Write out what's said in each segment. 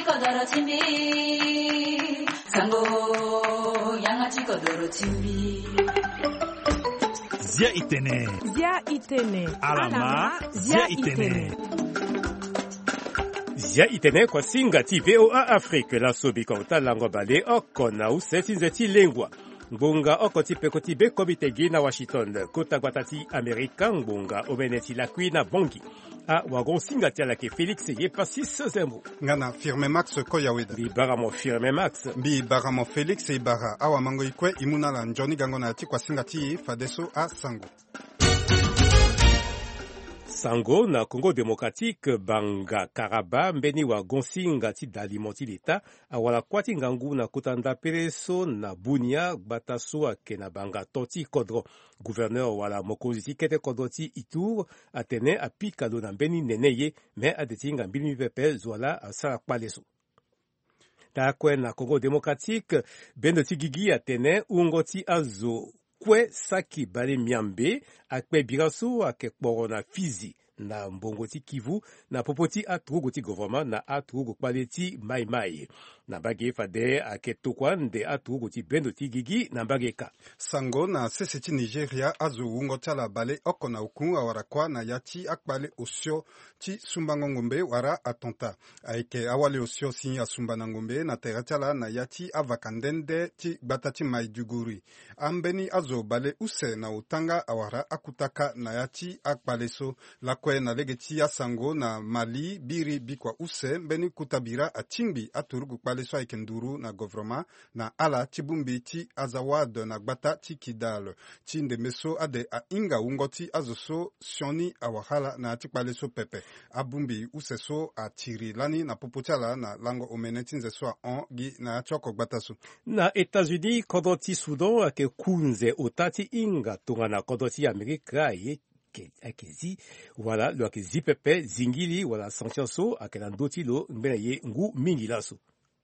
kodoro chimbi sango yangachi kodoro chimbi Zia itene alama Zia itene Zia itene kwa singa ti VOA Afrique la sobi kauta lango bale okona usefinzeti lengwa Ngbonga okoti pekoti be komitegi na Washington kota gwatati Amerika ngbonga obeneti la na bongi a wagon singa tiala ke Felix ye pasis zembo ngana firme Max Koyaweda bi baramo firme Max bi baramo Felix ibara awa mango ikwe imuna la njoni gango na ti kwa singa ti fadeso a sango Sango na Congo démocratique banga karaba mbeni wa gonsinga ti dalimenti leta awala kwati ngangu na kutanda pereso na bunia bataso ake na banga toti kodro gouverneur wala mokonzi ti kete kodro ti Ituri atene apikalo na mbeni neneye me adetinga mbili pepe zwala asala kpaleso takwe na Congo démocratique bendo ti gigi atene ungo ti azo kwe saki bale miambe akpe biraso ake kporo na Fizi na mbongo ti Kivu na popoti atrugo ti gouvernement na atrugo kpale ti mai na mbage fade ake tokwande atrugo ti bendo ti gigi na mbage ka sango na sese ti Nigeria azo ungo tala bale oko na ukun awara kwa na yati akpale osio ti sumbango ngombe wara atonta aike awale osio si asumbana ngombe na teratala na yati avakandende ti batati Maiduguri ambeni azo bale use na utanga awara akutaka na yati akpale so lakwe na legeti ya sango na Mali biri bikwa use mbeni kutabira atingbi aturugu kpale so aike nduru na gouvernement na ala tibumbi ti azawad na gbata ti Kidal ti ndemeso ade a inga ungo ti azoso sioni awahala na ti kpale so pepe abumbi use so a tiri lani na popotala na lango omene ti nze so a on gi na choko gbata so na États-Unis kodo ti Sudan ake kunze otati inga tonga na kodo ti Amerika ye akezi wala lo akezi pepe zingili wala sanction so akena ndoti lo mbena ye ngu mingi laso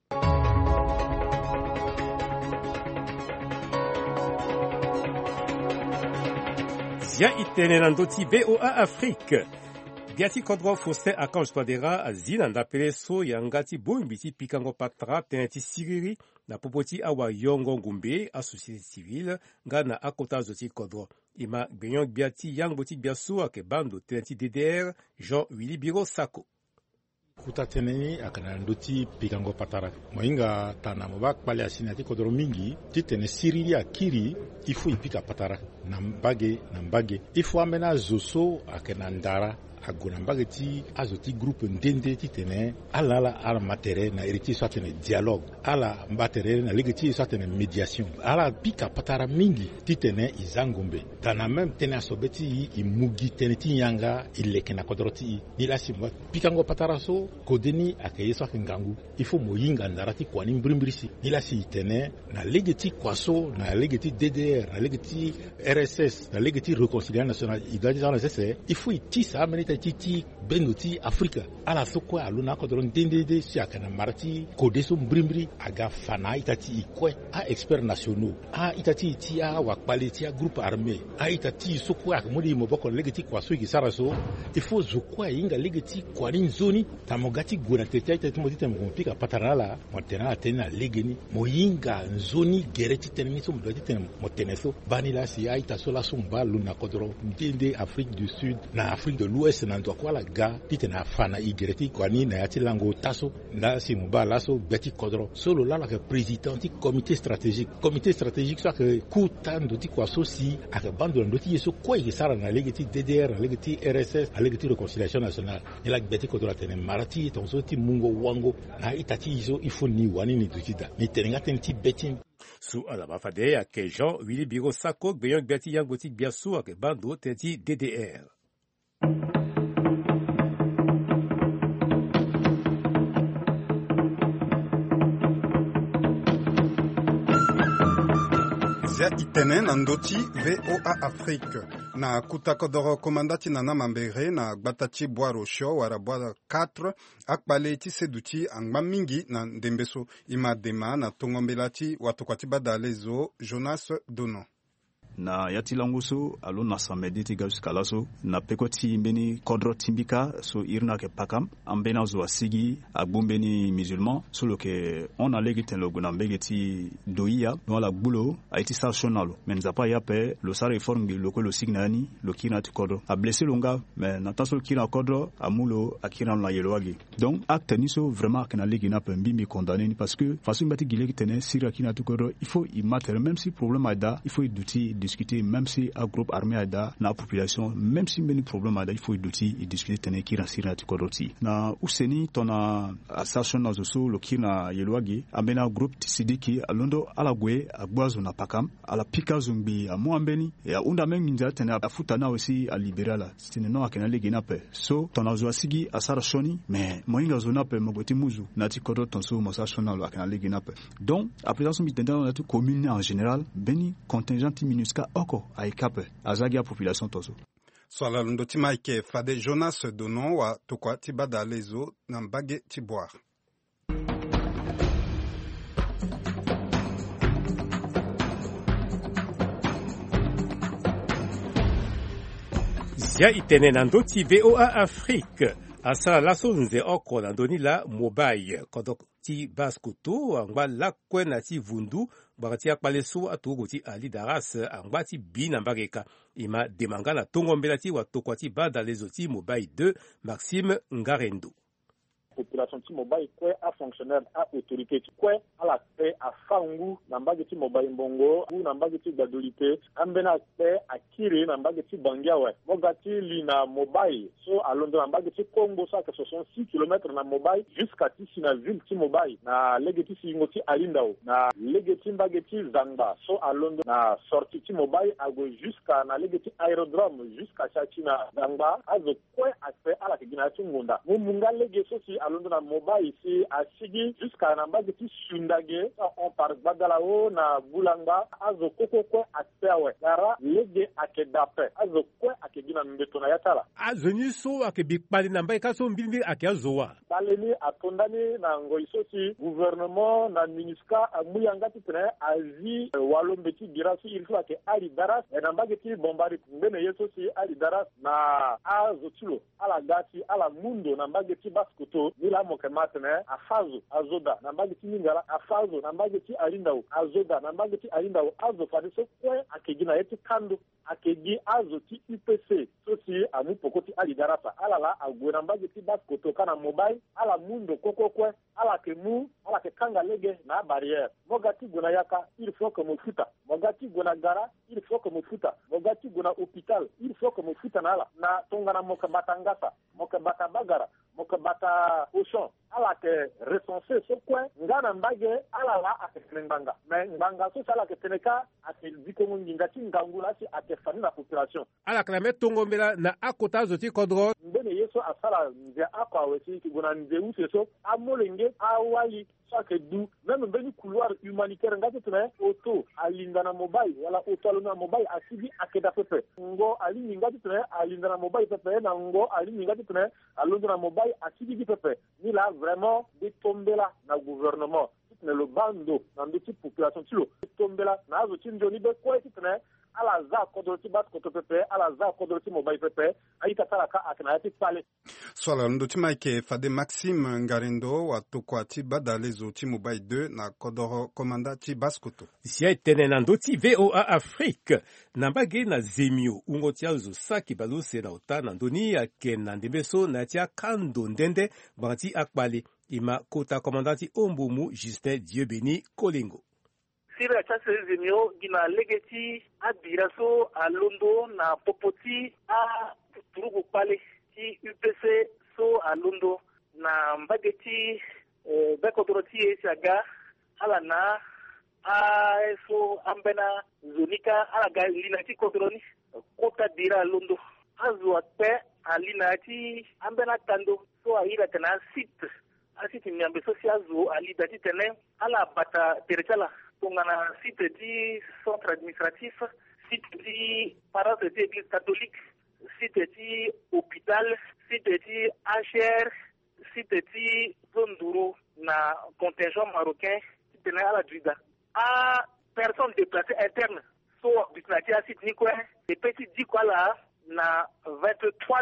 Zia itene na ndoti VOA Afrique Biati kodro foste akanj twadera azina ndapele so yangati boimbiti pikango patra teneti siriri na popoti awa yongo ngumbe a société civile ngana akota zoti kodro ima benyon biati yang boti biaso ake bando teneti DDR Jean Willy Biro Sako Kutateneni akana ndoti pikango patara moinga tana mobak pale asina ti kodro mingi titene siriri akiri ifu ipika patara na mbage ifu amena zoso akena ndara agona mbageti azoti groupe ndende titene ala matere na eriti swatene dialogue ala matere na legeti swatene mediation ala pika patara mingi titene izangombe tana même tene asobeti imugi tene tinyanga ilekena kodroti nila simba pikango patara so kodeni akayeswa kingangu ifo moyinga ndarati kwani mbrimbrisi nila si tene na legeti kwaso na legeti DDR na legeti RSS na legeti réconciliation nationale idadi za necessaire ifo itisa amenita titi benoti Afrika ala sokwa aluna kodron dendede si akana marati kodeso mbrimbre aga fana itati ikwe a expert nationaux a itati tia wakpale tia groupe armé a itati sokwa akamodi moboko legeti kwaso ikisaraso ifo zokwa inga legeti kwani zoni tamogati gona tete itati modite mpika patanala motena tena legeni moyinga nzoni gereti teneniso mdoti tena moteneso banila si a itasola sumba luna kodron ndende Afrique du Sud na Afrique de l'Ouest na ndo kwa la ga titena fana igereti kwani na yati lango taso na si mubala so beti kodro solo la la président du comité stratégique so que kutando ti kwa so si aka bando ndo ti yeso kwa isara na legeti DDR na legeti RSS na legeti réconciliation nationale ni la beti kodro tene marati tonso ti mungo wango na itati iso ifo ni wani ni dutida ni tenga tenti beti su ala bafade ya ke Jean Willy Biro Sako beyon biati yang gotik biasu ake bando tenti DDR Zia itene na ndoti VOA Afrique na kutakodoro komandati na namambere na gbatachi boaro sho wara boara 4 akpale ti seduti angba mingi na ndembeso ima dema na tongombelati watokwati badalezo Jonas Dono na yatilanguso alo na samedi ti gaus kalaso na pekoti mbeni kodro timbika so irna ke pakam ambena zo asigi agbombeni musulman solo ke on a legiten lo guna mbegeti doia no la bulo aiti stationalo men zapa yape lo sa reforme lo ko lo signani lo kina ti kodro a blessé longa mais na taso kina kodro amulo akina la yeloagi donc acte ni so vraiment kana legina pe mbimi condamné parce que façon mbati gile tene sira kina ti kodro il faut y mater même si problème ada il faut y discuter même si un groupe armé ada na population même si many problème ada il faut y discuter tene kira sira ti kodro ti na useni tona assassin na zo lo kina yeloagi amena groupe tisidiki alondo ala gwe agbazo na pakam ala pika zumbi a moambeni ya unda même nja tena afuta na aussi a libéral c'est non akena legina pe so tona zo asigi asara shoni mais moinga zo na pe mogoti muzu na ti kodro tonso mo sa shona lo akena legina pe donc à présent mi tenda na tout commune en général beni contingent minuska oko a ekape azagia population tonso swala lundo ti Mike Fade Jonas Donon wa tokwa ti bada lezo na mbage ti boire. Zia itene na ndoti VOA Afrique asala laso nze oko na ndoni la mobile kodok ti baskutu angba lakwe na ti vundu bakati akpale so atugo ti ali daras angba ti bi na mbageka ima demanga na tongombela ti watokwa ti bada lezo ti mobile 2 Maxime Ngarendo. Population ti mobile kwe a fonctionnaire a autorité ti kwe ala pe a fangu na mbage ti mobile mbongo u na mbage ti gbadolite ambena pe a kire na mbage ti bangiawe moga ti li na mobile so alondo na mbage ti Congo sa que ce sont 6 km na mobile jusqu'à ti si na ville ti mobile na lege ti singo ti alindao na lege ti mbage ti zangba so alondo na sorti ti mobile ago jusqu'à na lege ti aérodrome jusqu'à chachi na zangba azo kwe a pe ala ke gina ti ngonda munga lege so si alondo na mobile ici à Sigi jusqu'à Nambage ti Sundage on par Badalao na Bulanga azo kokoko atewe yara lege akedape azo kwe akegina mbeto na yatala azo niso akebikpali na mbai kaso mbilmbi akeazowa baleni atondani na ngoiso si gouvernement na MINUSCA amuyanga ti tene azi walombeti dirasi il faut que ali daras na Nambage ti bombari mbene yeso si ali daras na azo tilo ala gati ala mundo na Nambage ti baskuto nila moke matene afazo azoda na mbage ti ningala afazo na mbage ti alindao azoda na mbage ti alindao azo fadi so kwe akegina yeti kando akegi azo ti UPC so si amu poko ti alidarasa alala agwe na mbage ti baskoto kana mobile ala mundo koko kwe ala ke mu ala ke kanga lege na barrière moga ti gona yaka il faut que mo futa moga ti gona gara il faut que mo futa moga ti gona hôpital il faut que mo futa na ala na tongana moka batangasa moka bata bagara moka bata ocean ala ke recensé so kwe ngana mbage ala la ake mbanga mais mbanga so sala ke teneka ake dikongo nginga ti ngangula si ake fani na population ala klame tongombela na akota zoti kodro mbene yeso asala nze akwa wesi ki gona nze use so amolenge awali chaque du même mbeni couloir humanitaire ngati tene auto alinda na mobile wala auto alona mobile asibi akeda pepe ngo ali ngati tene alinda na mobile pepe na ngo ali ngati tene alonda na mobile asibi pepe ni la vraiment de tombela na gouvernement tene lo bando na nditi population tilo tombela na azo tinjoni be ko tene ala za kodoti bat koto pepe ala za kodoti mobile pepe aita talaka akana ti pale swala ndo ti Mike Fade Maxime Ngarendo wa tokwa ti bada lezo ti mobile 2 na kodoro komanda ti baskoto sia tene na ndoti VOA Afrique na mbage na zemio ungo ti azo saki baluse na ota na ndoni ya ken na ndembeso na ti akando ndende banti akpale ima kota komandati ombumu Justin Dieubeni Kolingo sira chase zenyo gina legeti a biraso a londo na popoti a turugu pale ti UPC so a londo na mbageti bekodroti chaga ala na a so ambena zonika ala ga lina ti kodroni kota dira londo azu ape alina ti ambena tando so a ira kana site asiti nyambe social zo ali dati tene ala bata terechala tongana site di centre administratif site di paroisse de l'église catholique site di hôpital site di HR site di zonduru na contingent marocain tene ala juda a personne déplacée interne so so bisnatia sit ni quoi et petit dit quoi là na 23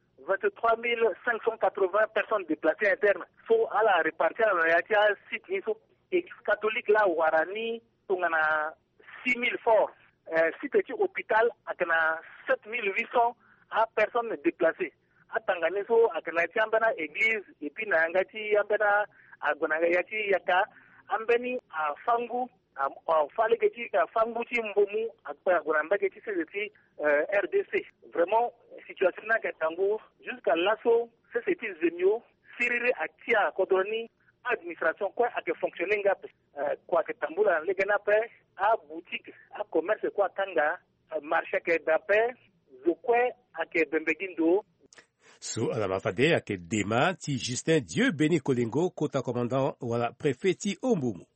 580 personnes déplacées internes so ala répartir na yatia sit ni so catholique là warani tongana 6000 forts site ci hôpital akana 7800 à personnes déplacées atangane so akana tiambana église et puis na ngati ambana agona yati yaka ambeni fangu fallait que tu fangu ti mbomu akpa agona mbake ti c'est RDC vraiment situation na katangu jusqu'à l'asso c'est zemio sirire atia kodoni administration quoi a que fonctionner ngap quoi que tambula legena pe a boutique a commerce quoi tanga marché que d'après zokwe a que bembegindo so ala mafade ake dema ti Justin Dieu Béni Kolengo kota commandant wala préfet ti Ombumu.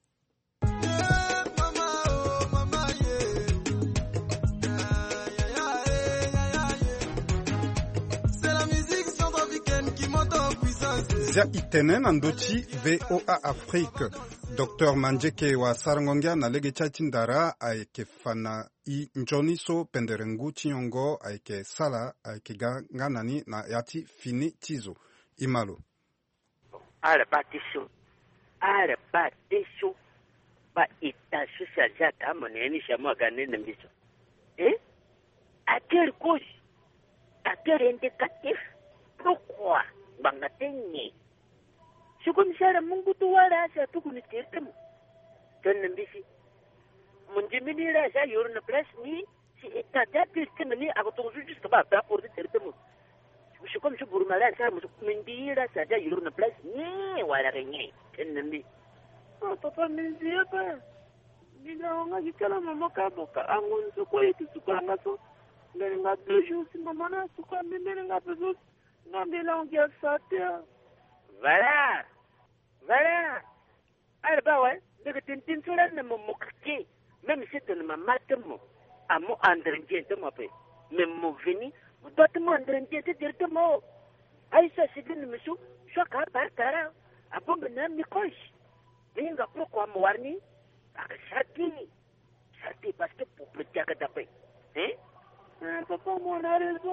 Zia itenen andoti VOA Afrique. Dr. Manjeke wa Sarangongia na lege chachindara aike fana I njoni so penderengu chinyongo aike sala aike ganani na yati fini chizo. Imalo. Arabatisho ba itashu sajata moneni shamwa ganene mbiso. Ater couche. Ater indicatif. Pourquoi? Bangatenye. Shukumshara Mungu tu wala asa tu kunitirtemu. Tena mbisi. Munjimini la sa yoro na place ni si etata tirtemu ni agotongu jusqu'à ba pour tirtemu. Shukum shuburmala sa musumindira sa yoro na place ni wala renye. Tena mbi. Papa minzia pa. Ninaonga jikala mama kaboka angun suko itu sukanga so. Nenga dojo si mama na suka nenga peso. Ngambela ongia satia. Voilà. Alors ouais, de tintin sur la mokaki, même si tu ne m'as matemo, à mon andrendien de ma paix. Même mon vini, vous doit te mandrendien de dire de mots. Aïssa, c'est de monsieur, chacun par terre, à bon benam Nicoche. Venga pourquoi moarni, à Sati parce que pour le diaga d'après. Papa, mon a raison.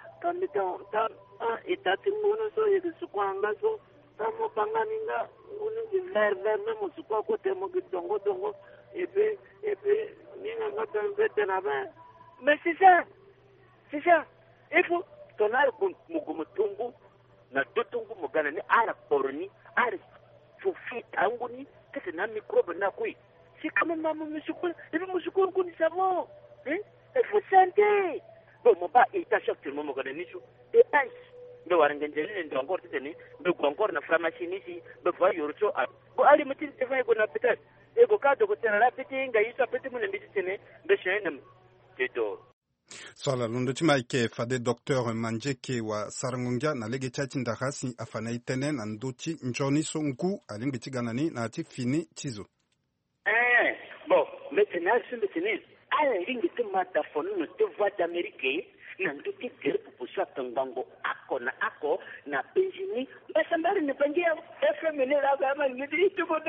Et t'as tout le monde, et que ce qu'on a so. Tamo panganinga unuki verve memo sukwa kote mo dongo et puis ninga ngata mbete na ba mais c'est ça il faut tonar mugumutungu na dotungu mugana ni ara porni ara fufi tanguni kete na microbe na kui si kama mama msukwa hivi msukwa kuni savo il faut santé bon mo ba itasha tout le monde mugana nicho et ai ndo warangenjeli ndo encore tene ndo encore na pharmacie nisi ndo va yorcho bo ali mutin te va go na petat e go ka do ko tena rapiti nga isa peti mun mbiti tene ndo shenem teto Swala lundo chima ike fade Dr. Manjeke wa Sarangongia na lege chachi ndakasi afana itene na ndoti njoni so nku alimbiti ganani na ati fini chizo. Bon, maintenant je me tenais à la ligne de ma téléphone de voix d'Amérique. Nanduki kere pupuswa tangango ako na penjini basambari nipangia FM ne la gama ngidi tukodo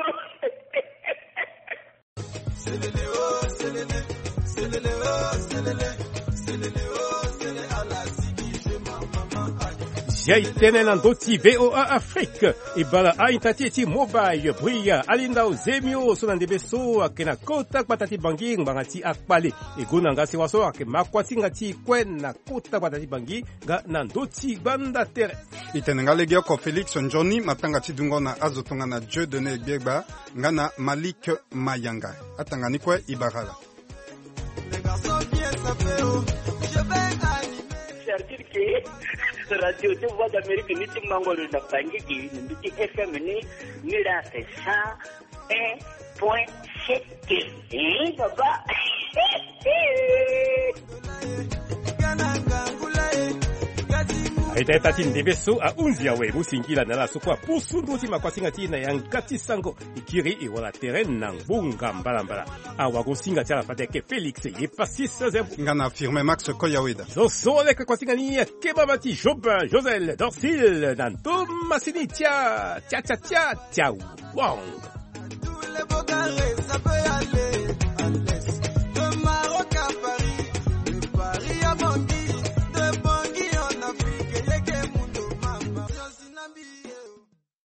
Jaitenen andoti VOA Afrique ibala aintati mobile bria alinda uzemio sonande beso akena kota patati bangi ngangati akpale egona ngasi waso ake makwati ngati kwena kota patati bangi ga nandoti banda tere itenenga legio ko Felix Njoni matanga tidungo na azotonga na Dieu donné biegba ngana Malik Mayanga atangani kwe ibarala Radio de Voix d'Amérique ni timangolo na bangiki ndi FM ni la ça 1.7 baba Aita tati ndebeso a unzia we musingila na la sokwa pusunduti makwasinga tina yankati sango ikiri iwala terrain na bunga mbalambala awa gosinga tala fateke Felix ye pasisa zembu ngana affirme Max Koyaweda so avec kwasinga ni kebabati Jobin Josel Dorsil dan Thomasini tia wong tous les beaux ça peut aller